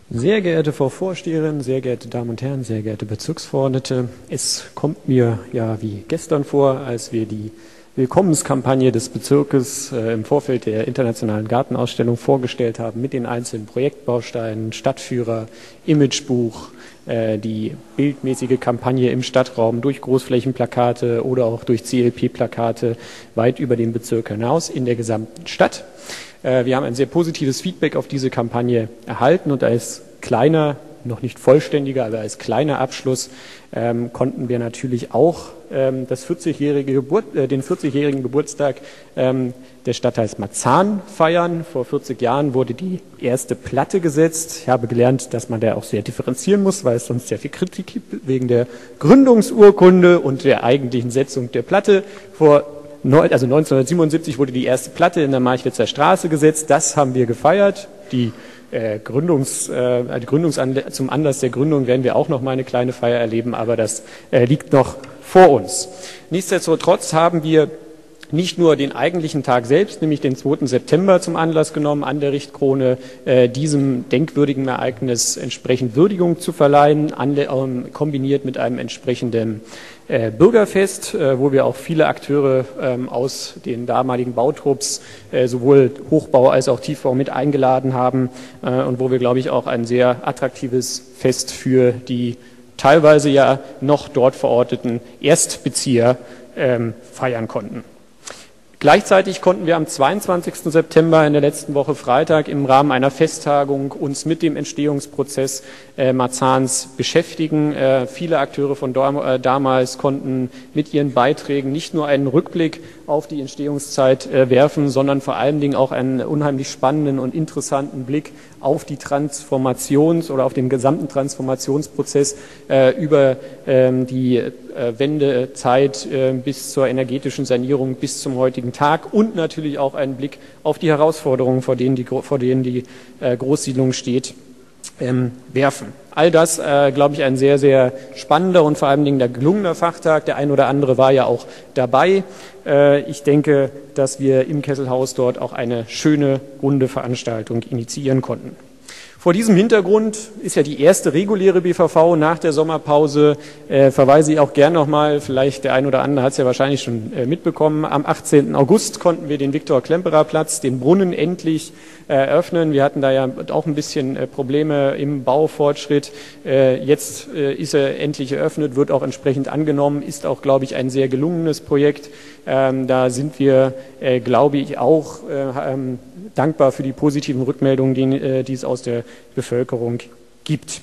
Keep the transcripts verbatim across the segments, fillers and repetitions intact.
Sehr geehrte Frau Vorsteherin, sehr geehrte Damen und Herren, sehr geehrte Bezirksverordnete, es kommt mir ja wie gestern vor, als wir die Willkommenskampagne des Bezirkes äh, im Vorfeld der Internationalen Gartenausstellung vorgestellt haben mit den einzelnen Projektbausteinen, Stadtführer, Imagebuch, äh, die bildmäßige Kampagne im Stadtraum durch Großflächenplakate oder auch durch C L P-Plakate weit über den Bezirk hinaus in der gesamten Stadt. Wir haben ein sehr positives Feedback auf diese Kampagne erhalten und als kleiner, noch nicht vollständiger, aber als kleiner Abschluss ähm, konnten wir natürlich auch ähm, das vierzigjährige Geburt, äh, den vierzigjährigen Geburtstag ähm, des Stadtteils Marzahn feiern. Vor vierzig Jahren wurde die erste Platte gesetzt. Ich habe gelernt, dass man da auch sehr differenzieren muss, weil es sonst sehr viel Kritik gibt wegen der Gründungsurkunde und der eigentlichen Setzung der Platte. Vor Also neunzehnhundertsiebenundsiebzig wurde die erste Platte in der Marchwitzer Straße gesetzt. Das haben wir gefeiert. Die äh, Gründungs, äh, die Gründungsanla- zum Anlass der Gründung werden wir auch noch mal eine kleine Feier erleben, aber das äh, liegt noch vor uns. Nichtsdestotrotz haben wir nicht nur den eigentlichen Tag selbst, nämlich den zweiten September zum Anlass genommen, an der Richtkrone äh, diesem denkwürdigen Ereignis entsprechend Würdigung zu verleihen, an, ähm, kombiniert mit einem entsprechenden äh, Bürgerfest, äh, wo wir auch viele Akteure ähm, aus den damaligen Bautrupps, äh, sowohl Hochbau als auch Tiefbau, mit eingeladen haben äh, und wo wir, glaube ich, auch ein sehr attraktives Fest für die teilweise ja noch dort verorteten Erstbezieher ähm, feiern konnten. Gleichzeitig konnten wir am zweiundzwanzigsten September in der letzten Woche Freitag im Rahmen einer Festtagung uns mit dem Entstehungsprozess äh, Marzahns beschäftigen. Äh, viele Akteure von dam- äh, damals konnten mit ihren Beiträgen nicht nur einen Rückblick auf die Entstehungszeit äh, werfen, sondern vor allen Dingen auch einen unheimlich spannenden und interessanten Blick auf die Transformations- oder auf den gesamten Transformationsprozess äh, über ähm, die äh, Wendezeit äh, bis zur energetischen Sanierung, bis zum heutigen Tag und natürlich auch einen Blick auf die Herausforderungen, vor denen die, vor denen die äh, Großsiedlung steht, ähm, werfen. All das, äh, glaube ich, ein sehr, sehr spannender und vor allen Dingen der gelungener Fachtag. Der ein oder andere war ja auch dabei. Äh, ich denke, dass wir im Kesselhaus dort auch eine schöne, runde Veranstaltung initiieren konnten. Vor diesem Hintergrund ist ja die erste reguläre B V V nach der Sommerpause. Äh, verweise ich auch gern nochmal, vielleicht der ein oder andere hat es ja wahrscheinlich schon äh, mitbekommen, am achtzehnten August konnten wir den Viktor-Klemperer-Platz, den Brunnen, endlich äh, eröffnen. Wir hatten da ja auch ein bisschen äh, Probleme im Baufortschritt. Äh, jetzt äh, ist er endlich eröffnet, wird auch entsprechend angenommen, ist auch, glaube ich, ein sehr gelungenes Projekt. Ähm, da sind wir, äh, glaube ich, auch äh, ähm, dankbar für die positiven Rückmeldungen, die, äh, die es aus der Bevölkerung gibt.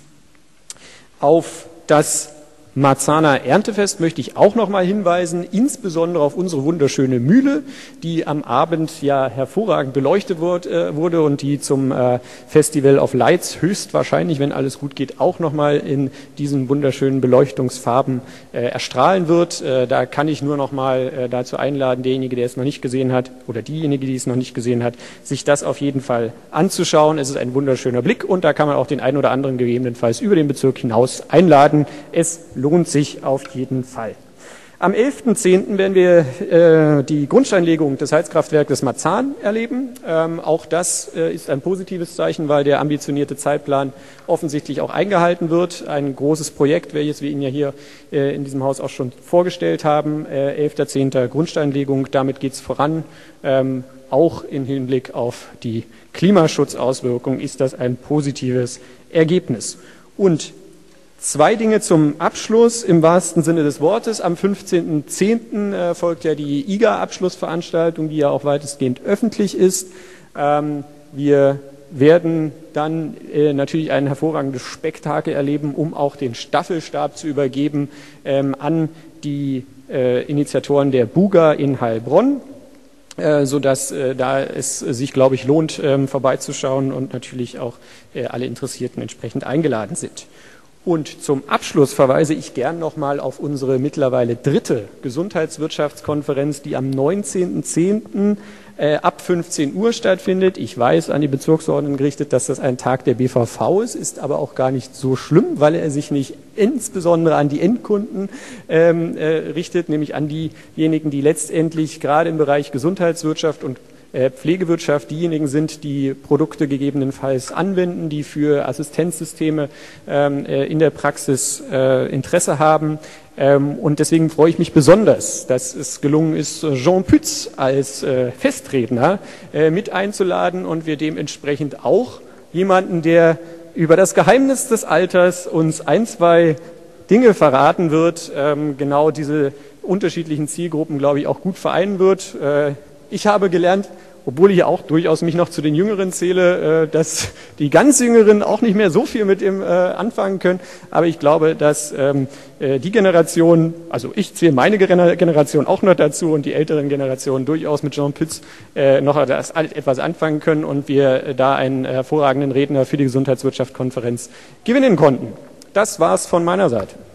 Auf das Marzahner Erntefest möchte ich auch noch mal hinweisen, insbesondere auf unsere wunderschöne Mühle, die am Abend ja hervorragend beleuchtet wird, äh, wurde und die zum äh, Festival of Lights höchstwahrscheinlich, wenn alles gut geht, auch noch mal in diesen wunderschönen Beleuchtungsfarben äh, erstrahlen wird. Äh, da kann ich nur noch mal äh, dazu einladen, derjenige, der es noch nicht gesehen hat oder diejenige, die es noch nicht gesehen hat, sich das auf jeden Fall anzuschauen. Es ist ein wunderschöner Blick und da kann man auch den einen oder anderen gegebenenfalls über den Bezirk hinaus einladen. Es lohnt sich auf jeden Fall. Am elften zehnten werden wir äh, die Grundsteinlegung des Heizkraftwerkes Marzahn erleben. Ähm, auch das äh, ist ein positives Zeichen, weil der ambitionierte Zeitplan offensichtlich auch eingehalten wird. Ein großes Projekt, welches wir Ihnen ja hier äh, in diesem Haus auch schon vorgestellt haben. Äh, elfter zehnter Grundsteinlegung, damit geht es voran. Ähm, auch im Hinblick auf die Klimaschutzauswirkungen ist das ein positives Ergebnis. Und zwei Dinge zum Abschluss im wahrsten Sinne des Wortes. Am fünfzehnten zehnten äh, folgt ja die I G A-Abschlussveranstaltung, die ja auch weitestgehend öffentlich ist. Ähm, wir werden dann äh, natürlich ein hervorragendes Spektakel erleben, um auch den Staffelstab zu übergeben ähm, an die äh, Initiatoren der Buga in Heilbronn, äh, sodass äh, da es sich, glaube ich, lohnt, ähm, vorbeizuschauen und natürlich auch äh, alle Interessierten entsprechend eingeladen sind. Und zum Abschluss verweise ich gern nochmal auf unsere mittlerweile dritte Gesundheitswirtschaftskonferenz, die am neunzehnten zehnten äh, ab fünfzehn Uhr stattfindet. Ich weiß, an die Bezirksordnung gerichtet, dass das ein Tag der B V V ist, ist aber auch gar nicht so schlimm, weil er sich nicht insbesondere an die Endkunden ähm, äh, richtet, nämlich an diejenigen, die letztendlich gerade im Bereich Gesundheitswirtschaft und äh, Pflegewirtschaft diejenigen sind, die Produkte gegebenenfalls anwenden, die für Assistenzsysteme ähm, äh, in der Praxis äh, Interesse haben. Ähm, und deswegen freue ich mich besonders, dass es gelungen ist, Jean Pütz als äh, Festredner äh, mit einzuladen und wir dementsprechend auch jemanden, der über das Geheimnis des Alters uns ein, zwei Dinge verraten wird, ähm, genau diese unterschiedlichen Zielgruppen, glaube ich, auch gut vereinen wird. Äh, ich habe gelernt, obwohl ich auch durchaus mich noch zu den Jüngeren zähle, äh, dass die ganz Jüngeren auch nicht mehr so viel mit ihm äh, anfangen können. Aber ich glaube, dass ähm, äh, die Generation, also ich zähle meine Generation auch noch dazu und die älteren Generationen durchaus mit Jean Pütz äh, noch das, etwas anfangen können und wir äh, da einen hervorragenden Redner für die Gesundheitswirtschaft-Konferenz gewinnen konnten. Das war's von meiner Seite.